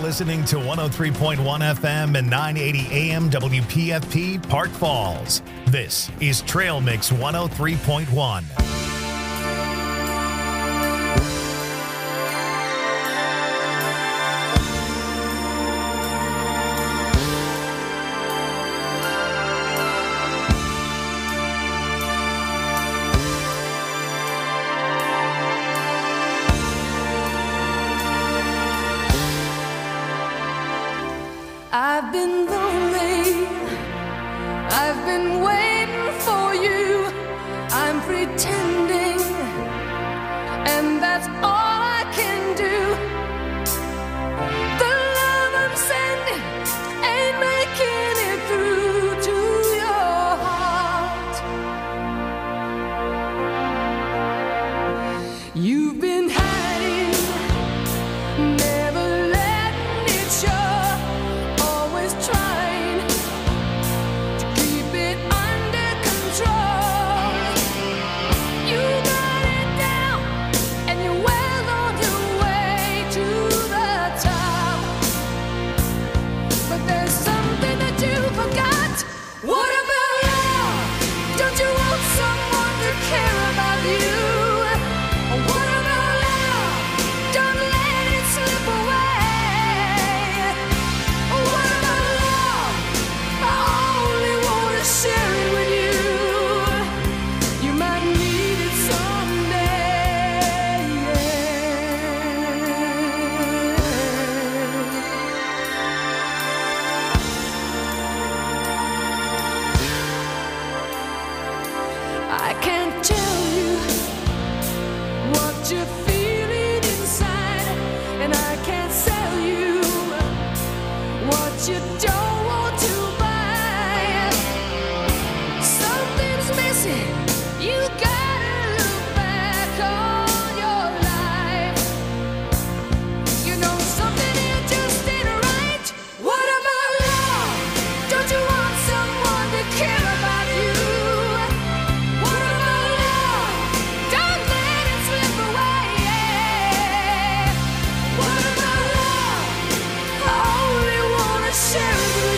listening to 103.1 FM and 980 AM WPFP Park Falls. This is Trail Mix 103.1. I've been lonely, I've been waiting for you, I'm pretending, and that's all I can do. The love I'm sending ain't making it through to your heart. You've been hiding, never letting it show. Trying to keep it under control. You got it down and you're well on your way to the top. But there's something that you forgot. What about love? Don't you want someone to care about you? What about love? Don't let it slip away. Share it with you. You might need it someday. I can't tell you what you're feeling inside, and I can't sell you what you don't want to buy. You gotta look back on your life. You know something here just ain't right. What about love? Don't you want someone to care about you? What about love? Don't let it slip away. What about love? I only wanna share it with you.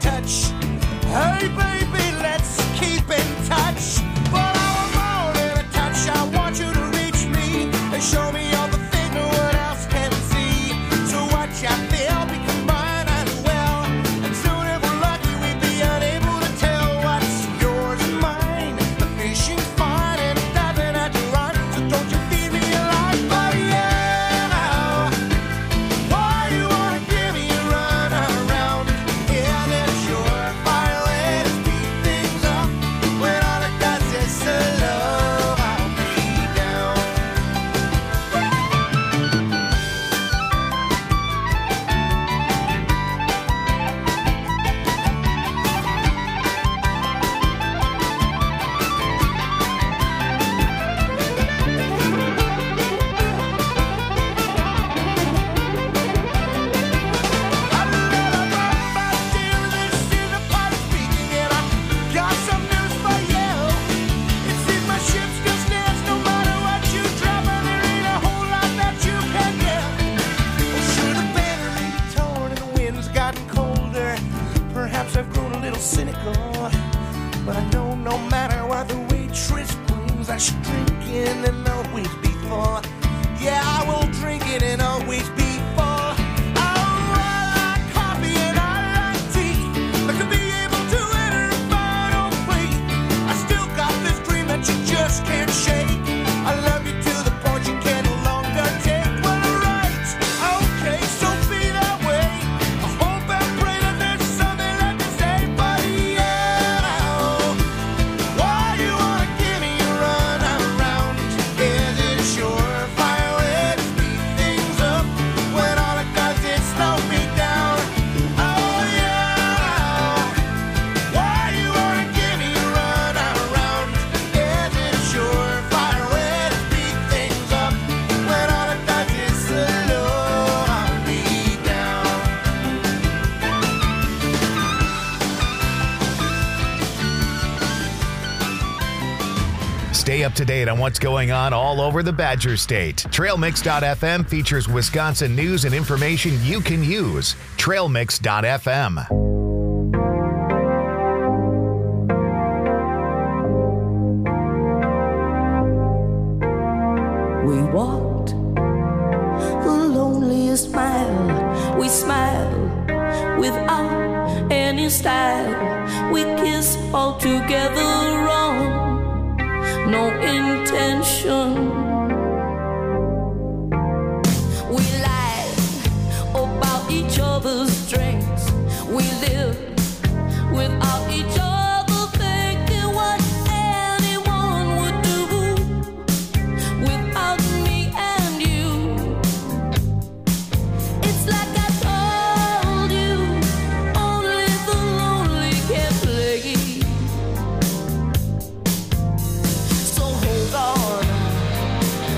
touch. Hey baby, let's keep in touch. But I want more than a touch. I want you to reach me and show me all the things no one else can see. So watch I feel become mine as well. And soon if we're lucky we'd be unable to tell what's yours and mine. The fishing's fine and it doesn't have to run. So don't you feed me a life, but yeah. Why you wanna give me a run around? Yeah, that's your violin. Speed things up when all it does is slow. I'll be down. Cynical, but I know no matter what the waitress brings, I should drink it and always be full. Yeah, I will drink it and always be full. I like coffee and I like tea, but to be able to enter a final plea, I still got this dream that you just can't shake. I love you to the point you can no longer take. Well, right, okay, so be that way. I hope and pray that there's something left to say, but yeah. Why you wanna give me a run around? Is it your violin to speed things up when all it does is slow me down? Oh yeah. Why you wanna give me a run around? Is it your violin to speed things up when all it does is slow me down? Stay up to date on what's going on all over the Badger State. TrailMix.fm features Wisconsin news and information you can use. TrailMix.fm. We walked the loneliest mile. We smiled without any style. We kissed all together wrong. No intention. We lied about each other's strengths. We lived without each other thinking what anyone would do without me and you. It's like I told you, only the lonely can play. So hold on,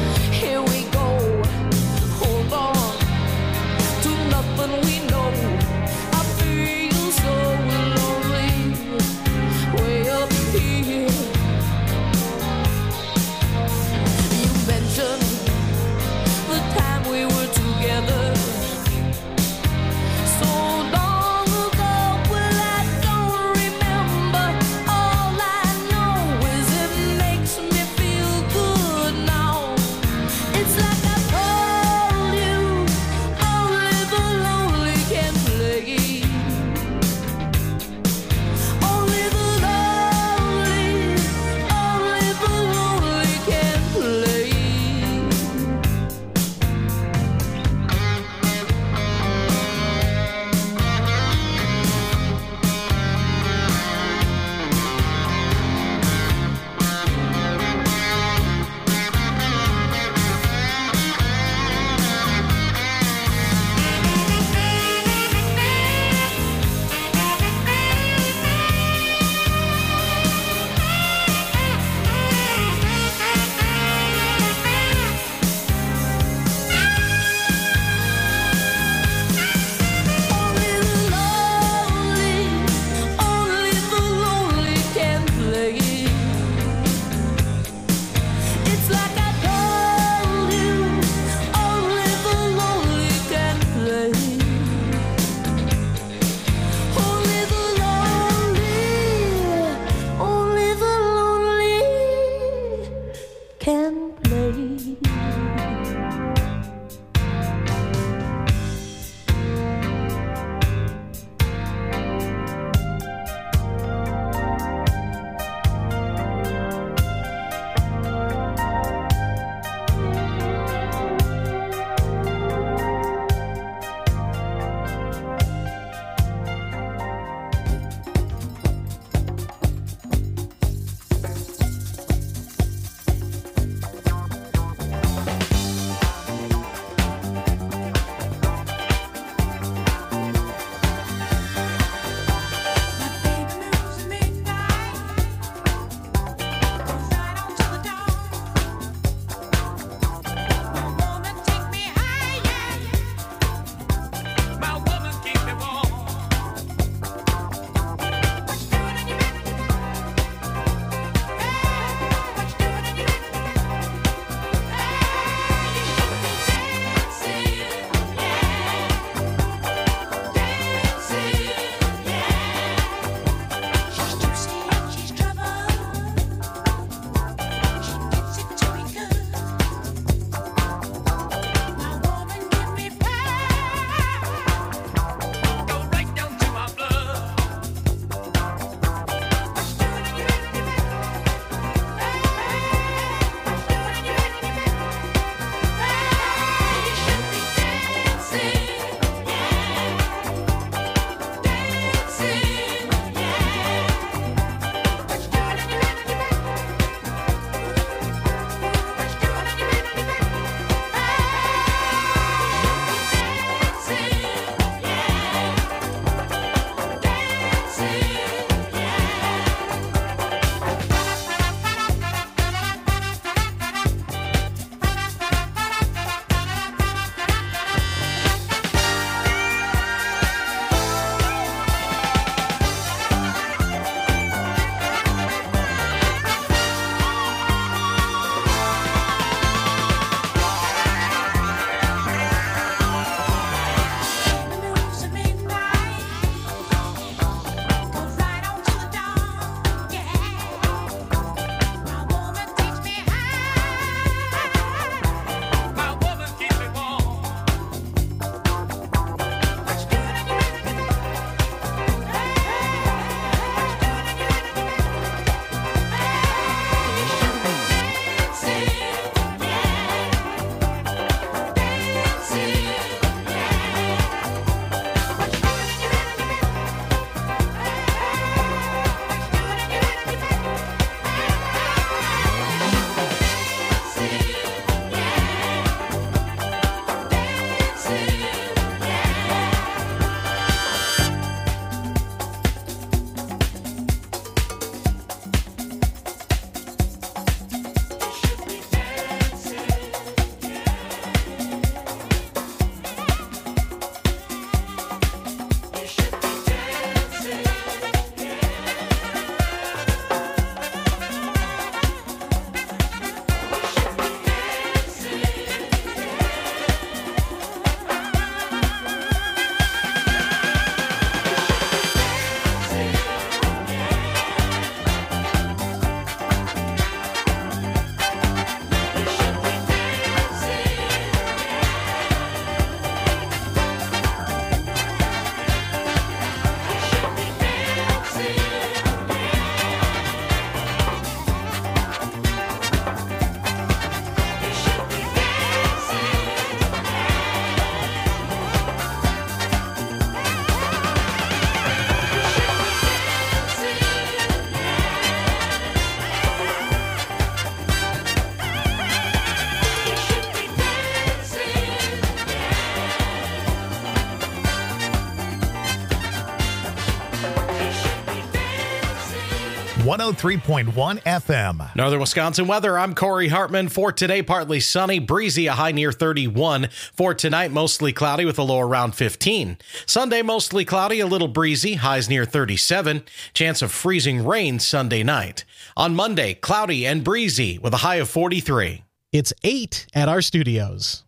103.1 FM. Northern Wisconsin weather, I'm Corey Hartman. For today, partly sunny, breezy, a high near 31. For tonight, mostly cloudy with a low around 15. Sunday, mostly cloudy, a little breezy, highs near 37. Chance of freezing rain Sunday night. On Monday, cloudy and breezy with a high of 43. It's 8 at our studios.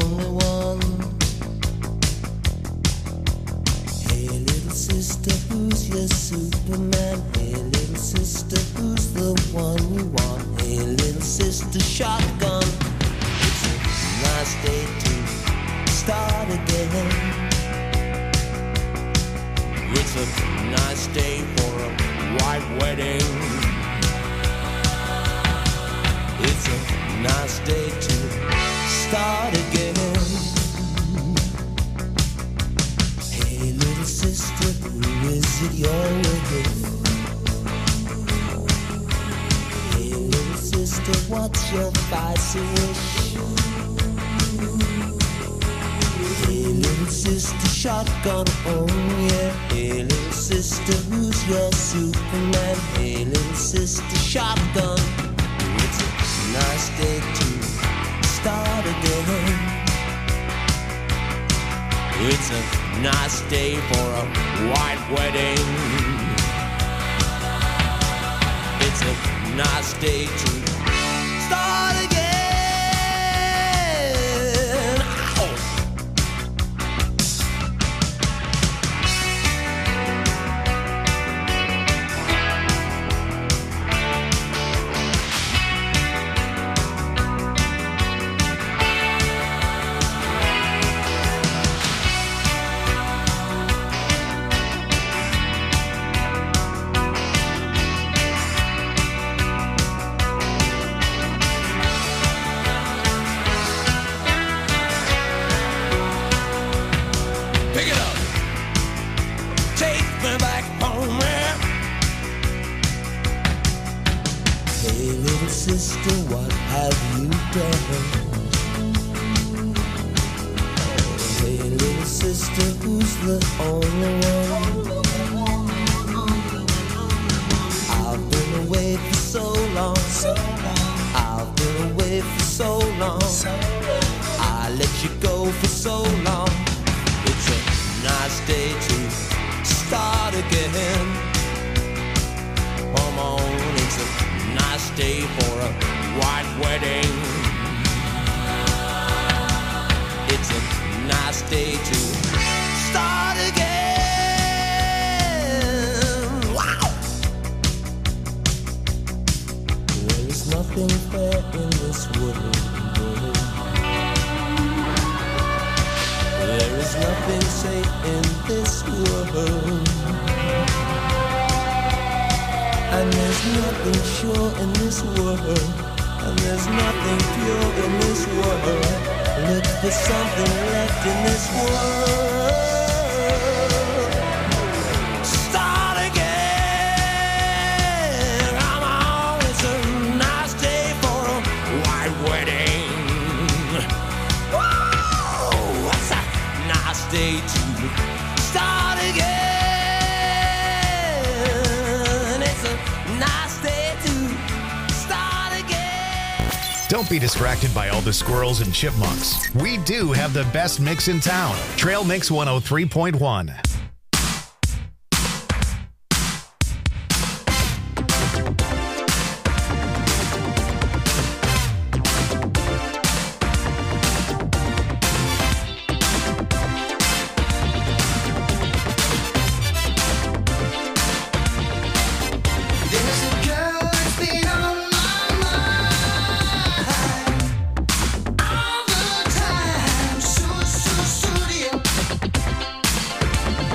Sister, who who's your Superman? Hey, little sister, who's the one you want? Hey, little sister, shotgun. It's a nice day to start again. It's a nice day for a white wedding. It's a nice day to start again. Hey, little sister, who is it you're with? Hey, little sister, what's your spicy wish? Hey, little sister, shotgun, oh yeah. Hey, little sister, who's your Superman? Hey, little sister, shotgun. It's a nice day to start again. It's a nice day for a white wedding. It's a nice day to start again. Ow. Pick it up. Take me back home, man. Hey, little sister, what have you done? Hey, little sister, who's the only one? I've been away for so long. I've been away for so long. I let you go for so long. It's a nice day to start again. Come on, it's a nice day for a white wedding. It's a nice day to start again. Wow! There is nothing fair in this world. There is nothing safe in this world. And there's nothing sure in this world. And there's nothing pure in this world. Look for something left in this world. Start again. Come on, it's a nice day for a white wedding. Whoa, what's that? Nice day to start again. It's a nice day to start again. Don't be distracted by all the squirrels and chipmunks. We do have the best mix in town. Trail Mix 103.1. There's a girl that's been on my mind all the time. So dear.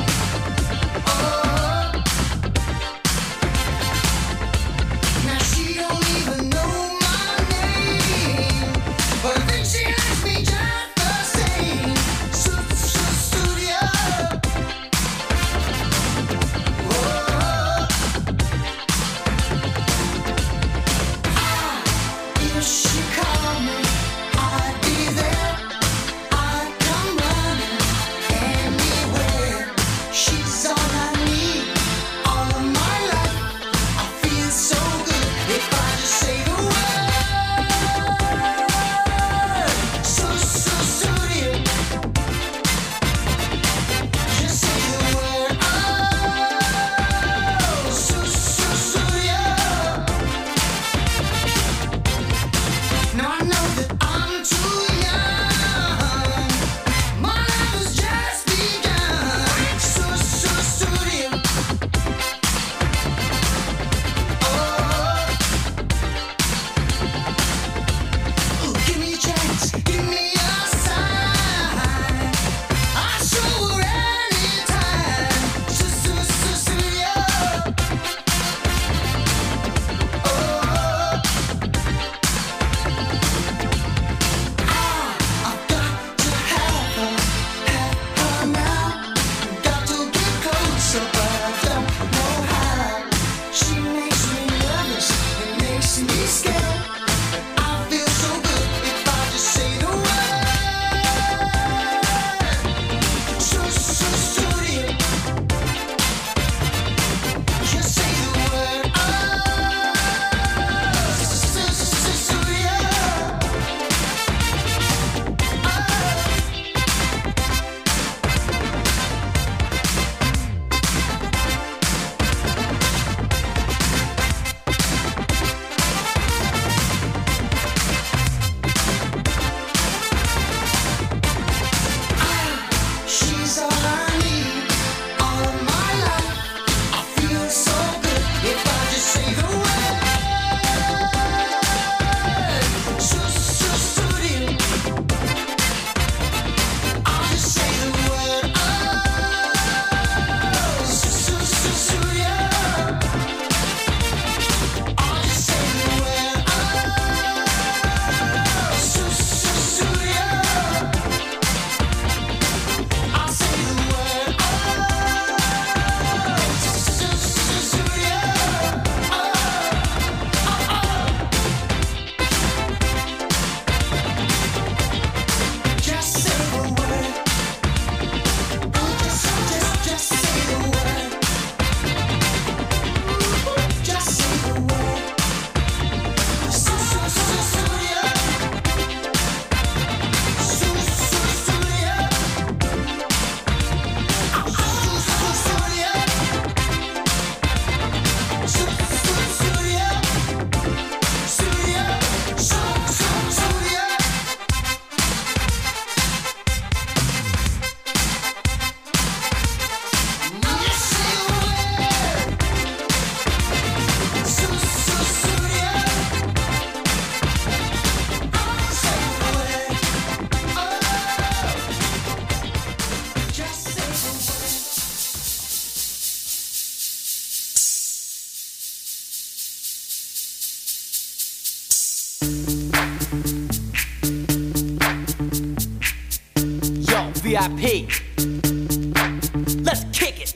VIP. Let's kick it.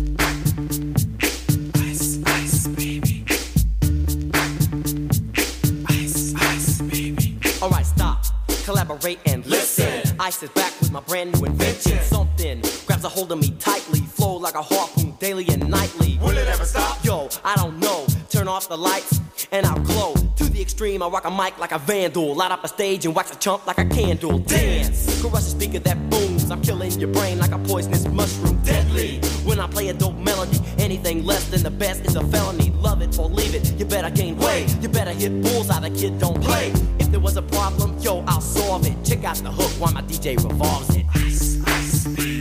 Ice, ice, baby. Ice, ice, baby. Alright, stop, collaborate and listen. Ice is back with my brand new invention. Something grabs a hold of me tightly, flow like a harpoon daily and nightly. Will it ever stop? Yo, I don't know. Turn off the lights and I'll glow. To the extreme, I rock a mic like a vandal. Light up a stage and wax a chump like a candle. Dance, crush a speaker that booms. I'm killing your brain like a poisonous mushroom. Deadly, when I play a dope melody. Anything less than the best is a felony. Love it or leave it, you better gain weight. You better hit bullseye, the kid don't play. If there was a problem, yo, I'll solve it. Check out the hook while my DJ revolves it. Ice, ice, baby.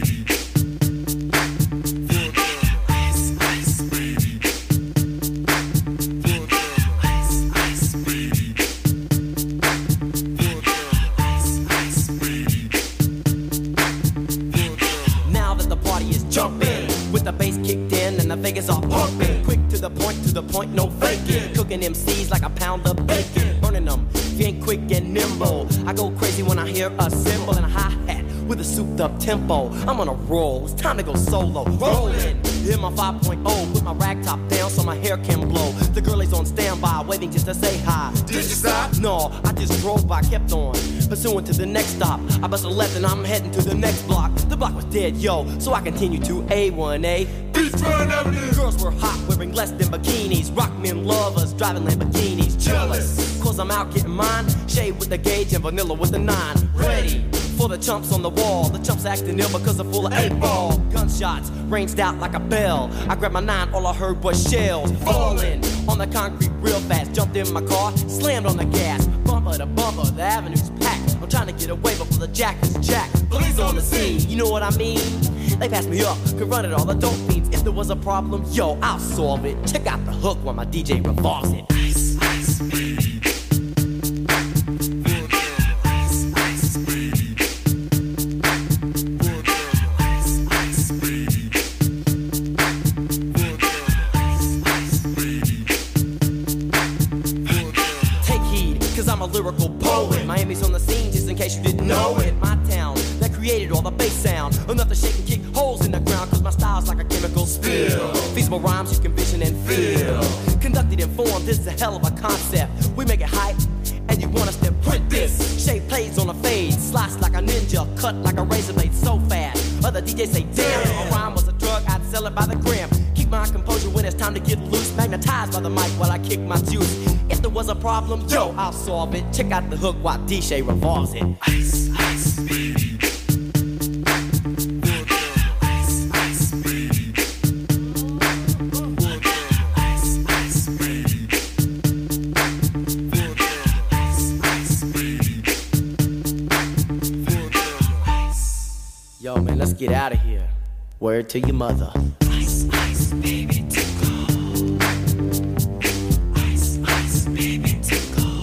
The bass kicked in and the Vegas are pumping. Quick to the point, no faking. Cooking MCs like a pound of bacon. Burning them, if you ain't quick and nimble. I go crazy when I hear a cymbal and a hi-hat with a souped up tempo. I'm on a roll, it's time to go solo. Rolling, hit my 5.0, put my rag top down so my hair can blow. The girl is on standby, waiting just to say hi. Did you stop? No, I just drove by, kept on pursuing to the next stop. I bust a left and I'm heading to the next block. The block was dead, yo, so I continue to A1A. Beachfront Avenue. Girls were hot, wearing less than bikinis. Rock men lovers, driving Lamborghinis. Jealous, cause I'm out getting mine. Shade with the gauge and vanilla with the 9. Ready for the chumps on the wall. The chumps acting ill because they're full of 8-ball. Gunshots ranged out like a bell. I grabbed my 9, all I heard was shells falling on the concrete real fast. Jumped in my car, slammed on the gas. Bumper to bumper, the avenue's packed. I'm trying to get away before the jack is jacked. Police on the scene, you know what I mean? They passed me up, could run it all, the dope fiends. If there was a problem, yo, I'll solve it. Check out the hook while my DJ revolves it. Ice, ice, baby. Ice, ice, baby. Ice, ice, baby. Ice, ice, baby. Take heed, cause I'm a lyrical poet. Miami's on the scene, just in case you didn't know it. My town, that created all the bass sound. Enough to shake and kick holes in the ground, cause my style's like a chemical spill. Feasible rhymes you can vision and feel. Conducted in form, this is a hell of a concept. We make it hype, and you want us to print this. Shape plays on a fade, slice like a ninja, cut like a razor blade so fast. Other DJs say, damn, if a rhyme was a drug, I'd sell it by the gram. Keep my composure when it's time to get loose. Magnetized by the mic while I kick my juice. If there was a problem, yo, I'll solve it. Check out the hook while DJ revolves it. Ice, ice, baby. Ice, ice, baby. Ice, ice, baby. Ice, ice, baby. Yo, man, let's get out of here. Word to your mother. Ice, ice, baby, tickle. Ice, ice, baby, tickle.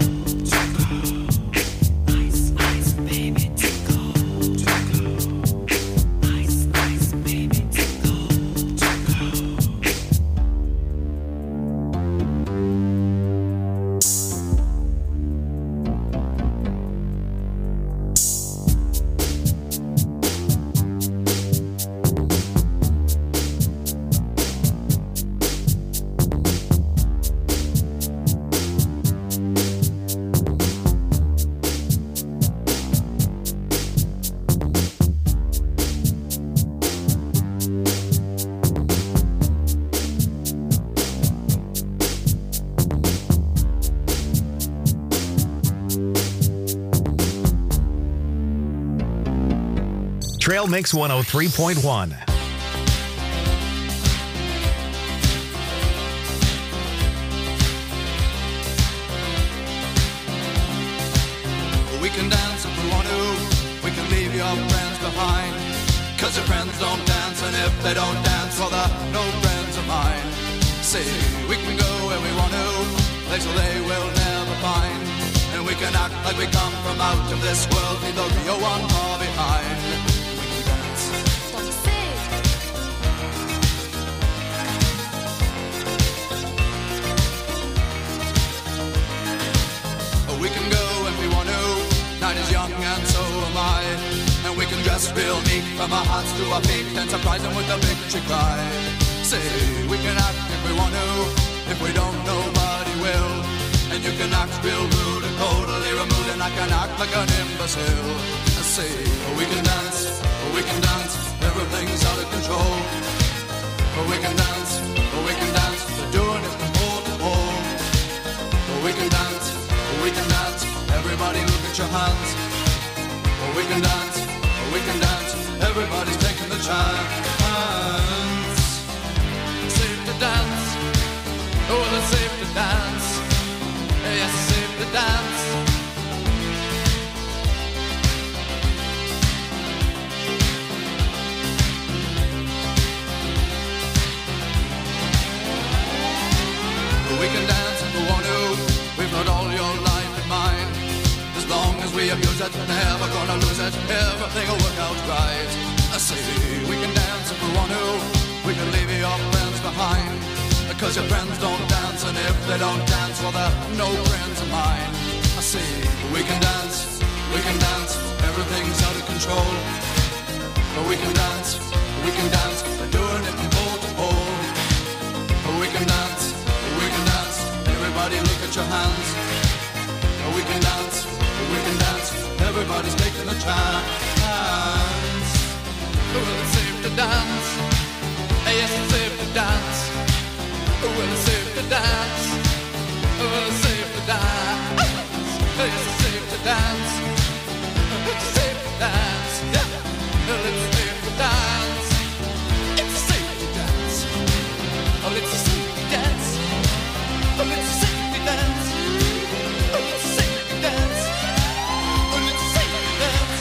Ice, ice, baby, tickle. Ice, ice, baby, tickle. Trail Mix 103.1. We can dance if we want to. We can leave your friends behind. Cause your friends don't dance, and if they don't dance, well, they're no friends of mine. See, we can go where we want to, places they will never find. And we can act like we come from out of this world, leave the real one far behind. We can dance. We can go when we want to. Night is young and so am I. And we can dress real neat from our hearts to our feet and surprise them with a victory cry. Say, we can act if we want to, if we don't, nobody will. And you can act real rude and totally removed, and I can act like an imbecile. I say, we can dance, everything's out of control. We can dance, we're doing it from pole to pole. We can dance, everybody look at your hands. We can dance, everybody's taking the chance. Safe to dance, oh, it's safe to dance. Yes, it's safe to dance. We can dance if we want to. We've got all your life in mind. As long as we abuse it, never gonna lose it. Everything will work out right. I say we can dance if we want to. We can leave your friends behind. Because your friends don't dance, and if they don't dance, well, they're no friends of mine. I say we can dance, everything's out of control. But we can dance, we're doing it from pole to pole. But we can dance, everybody look at your hands. We can dance, everybody's taking a chance. Well, it's safe to dance, yes, it's safe to dance. Well, it's safe to dance, well, it's safe to dance. Yes, it's safe to dance, it's safe to dance. Yeah, well, it's safe to dance, it's safe to dance. Oh, it's safe to dance. Oh, it's a safety dance. Oh, it's a safety dance. Oh, it's a safety dance.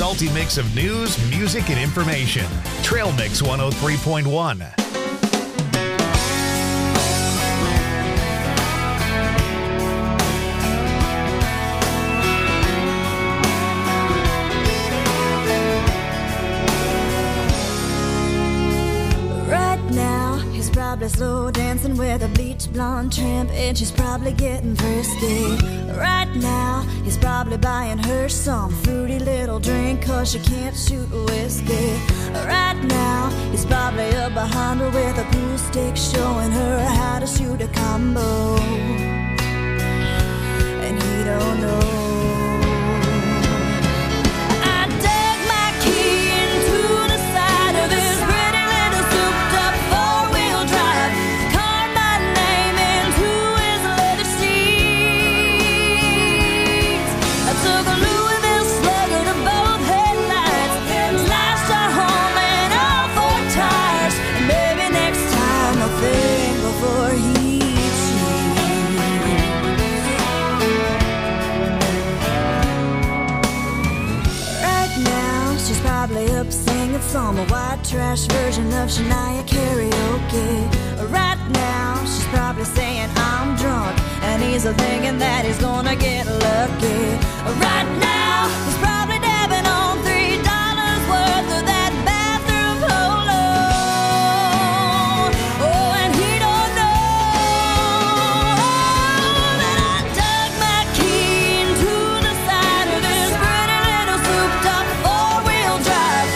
salty mix of news, music, and information. Trail Mix 103.1. Probably slow dancing with a bleach blonde tramp, and she's probably getting frisky. Right now, he's probably buying her some fruity little drink, cause she can't shoot whiskey. Right now, he's probably up behind her with a pool stick, showing her how to shoot a combo. And he don't know. Some white trash version of Shania karaoke. Right now, she's probably saying I'm drunk, and he's thinking that he's gonna get lucky. Right now, he's probably dabbing on $3 worth of that bathroom polo. Oh, and he don't know that I dug my key into the side of his pretty little souped-up four-wheel drive.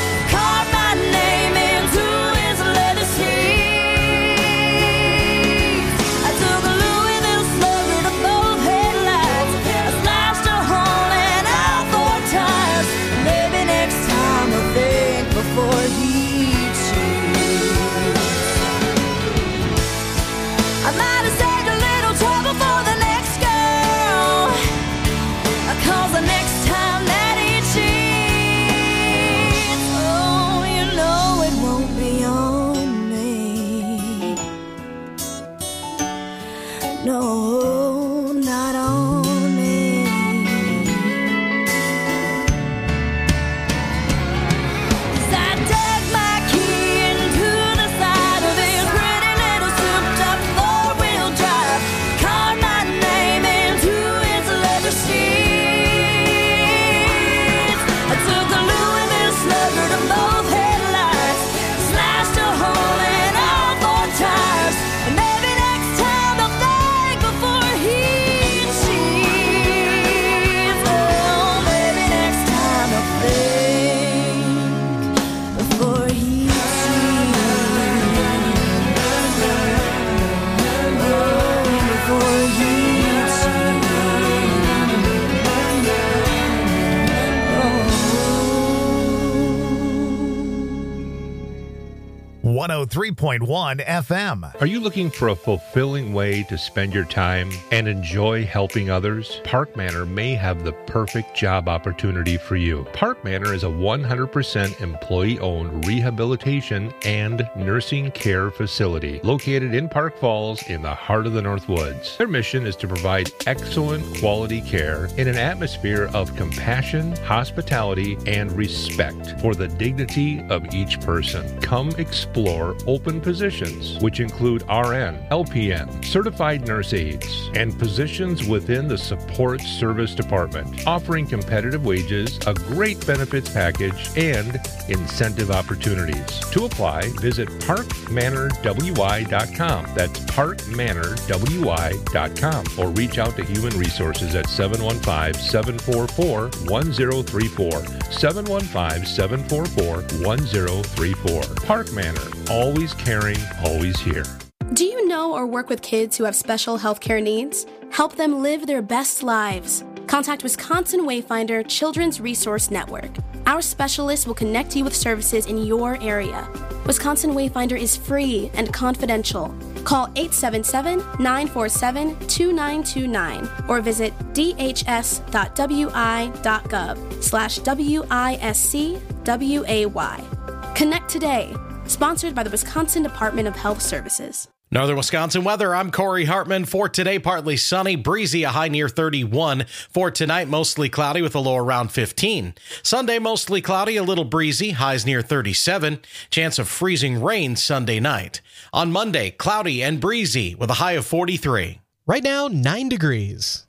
.1 FM. Are you looking for a fulfilling way to spend your time and enjoy helping others? Park Manor may have the perfect job opportunity for you. Park Manor is a 100% employee-owned rehabilitation and nursing care facility located in Park Falls in the heart of the Northwoods. Their mission is to provide excellent quality care in an atmosphere of compassion, hospitality, and respect for the dignity of each person. Come explore open positions, which include RN, LPN, certified nurse aides, and positions within the support service department, offering competitive wages, a great benefits package, and incentive opportunities. To apply, visit parkmanorwy.com. That's parkmanorwy.com, or reach out to Human Resources at 715-744-1034. 715-744-1034. Park Manor. Always caring, always here. Do you know or work with kids who have special healthcare needs? Help them live their best lives. Contact Wisconsin Wayfinder Children's Resource Network. Our specialists will connect you with services in your area. Wisconsin Wayfinder is free and confidential. Call 877-947-2929 or visit dhs.wi.gov/WISCWAY. Connect today. Sponsored by the Wisconsin Department of Health Services. Northern Wisconsin weather, I'm Corey Hartman. For today, partly sunny, breezy, a high near 31. For tonight, mostly cloudy with a low around 15. Sunday, mostly cloudy, a little breezy, highs near 37. Chance of freezing rain Sunday night. On Monday, cloudy and breezy with a high of 43. Right now, 9 degrees.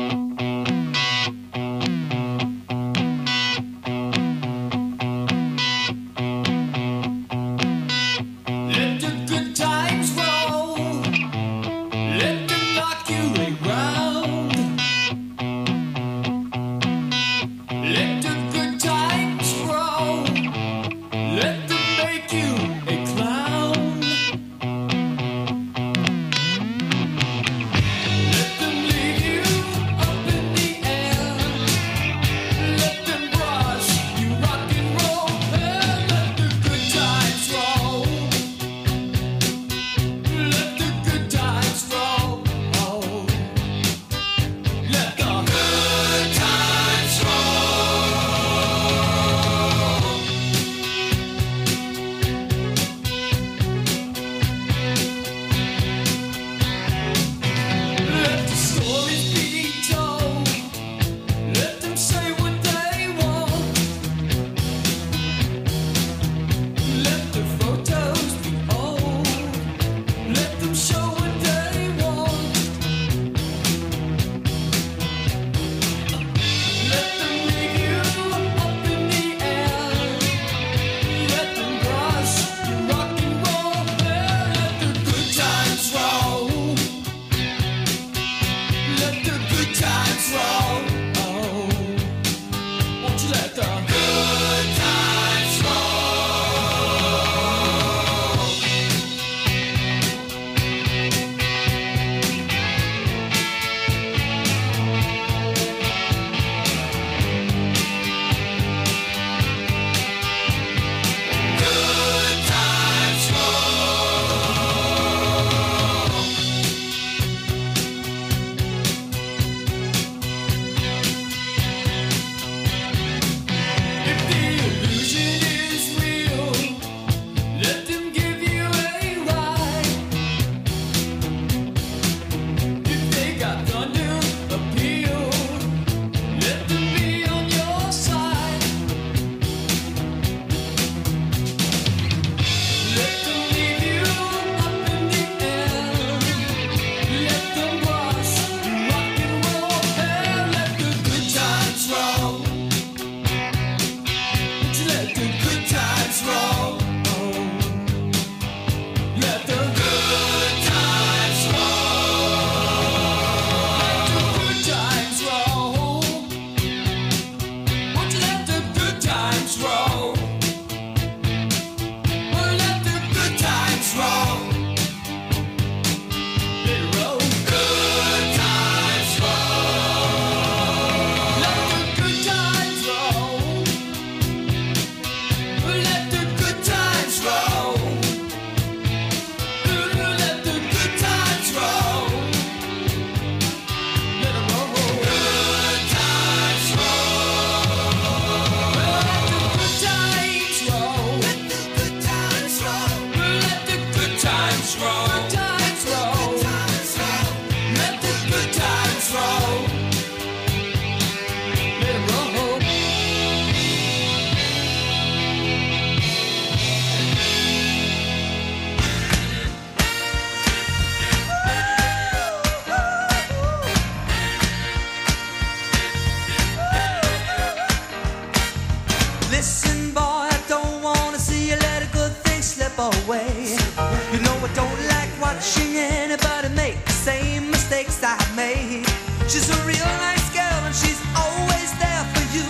away. You know I don't like watching anybody make the same mistakes I made. She's a real nice girl and she's always there for you.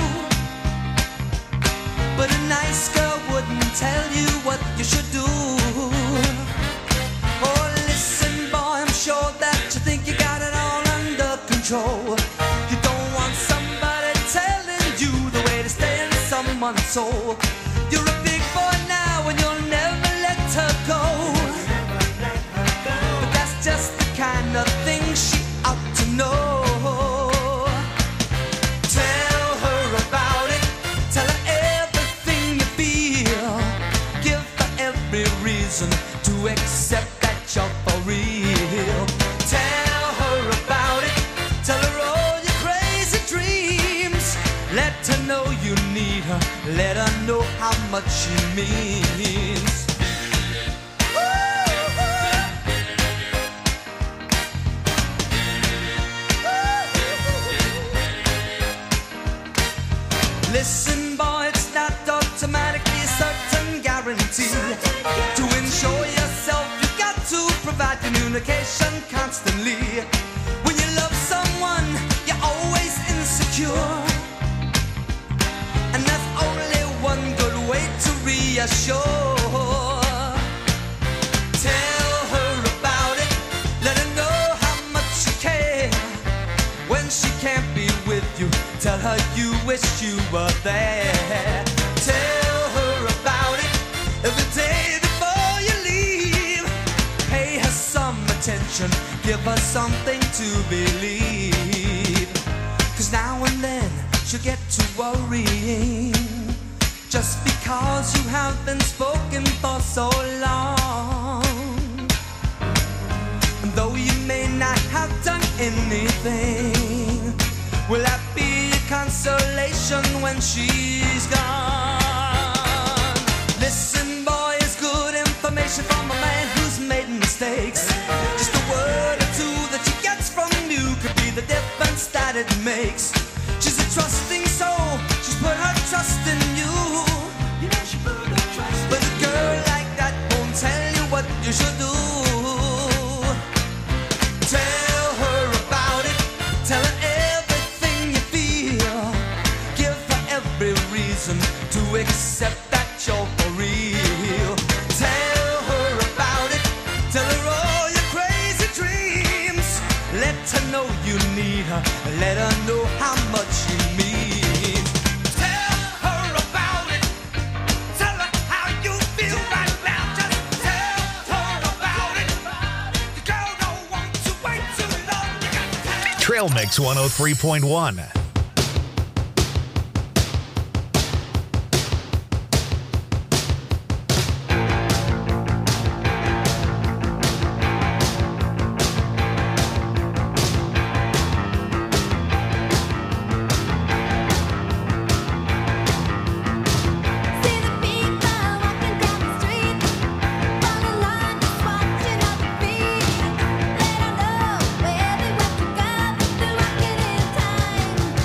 But a nice girl wouldn't tell you what you should do. Oh, listen, boy, I'm sure that you think you got it all under control. You don't want somebody telling you the way to stay in someone's soul. You're a big boy now and you'll never let her go. But that's just the kind of thing she ought to know. Tell her about it. Tell her everything you feel. Give her every reason to accept that you're for I know how much she means. Listen, boy, it's not automatically certain guarantee. To ensure yourself, you got to provide communication constantly. When you love someone, you're always insecure, and that's only one good way to reassure. Tell her about it, let her know how much you care. When she can't be with you, tell her you wish you were there. Tell her about it every day before you leave. Pay her some attention, give her something to believe. 'Cause now and then she'll get to worrying, just because you have been spoken for so long. And though you may not have done anything, will that be a consolation when she's gone? Listen, boy, it's good information from a man who's made mistakes. Just a word or two that she gets from you could be the difference that it makes. She's a trusting soul, she's put her trust in you. You know she put her trust. But a girl like that won't tell you what you should do. Tell her about it, tell her everything you feel. Give her every reason to accept that you're for real. Tell her about it, tell her all your crazy dreams. Let her know you need her, let her know how much you mean. Tell her about it, tell her how you feel right now. Just tell her about it. The girl don't want to wait too long. You got to tell. Trail Mix 103.1. See the people walking down the street, on the line just watching other feet. Let her know where they want to go, they're walking in time.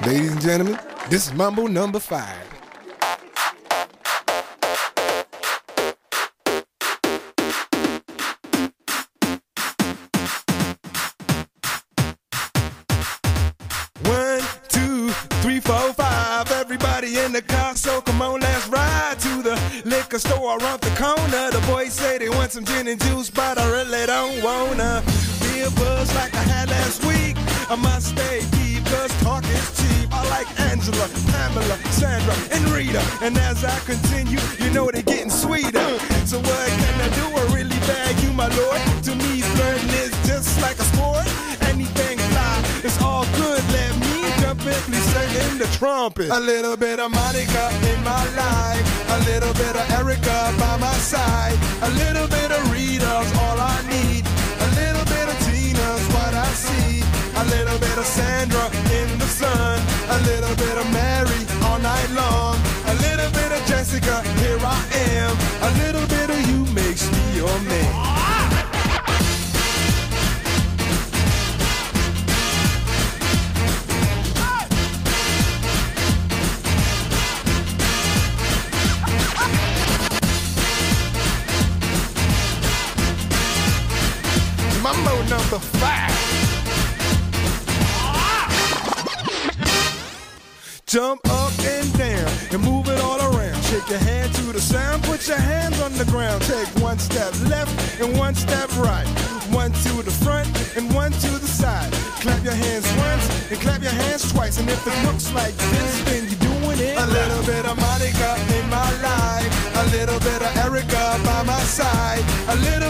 Ladies and gentlemen, this is Mambo number 5. One, two, three, four, five. Everybody in the car, so come on, let's ride to the liquor store around the corner. The boys say they want some gin and juice, but I really don't wanna be a buzz like I had last week. I must stay deep, cause talk is cheap. I like Angela, Pamela, Sandra, and Rita. And as I continue, you know they're getting sweeter. So what can I do? I really bag you, my lord. To me, flirting is just like a sport. Anything fly, it's all good. Let me jump in, please sing the trumpet. A little bit of Monica in my life. A little bit of Erica by my side. A little bit of Rita's all I need. A little bit of Tina's what I see. A little bit of Sandra in the sun. A little bit of Mary all night long. A little bit of Jessica, here I am. A little bit of you makes me your man. Mambo number 5. Jump up and down and move it all around. Shake your hand to the sound, put your hands on the ground. Take one step left and one step right. One to the front and one to the side. Clap your hands once and clap your hands twice. And if it looks like this, then you're doing it. A little bit of Monica in my life. A little bit of Erica by my side. A little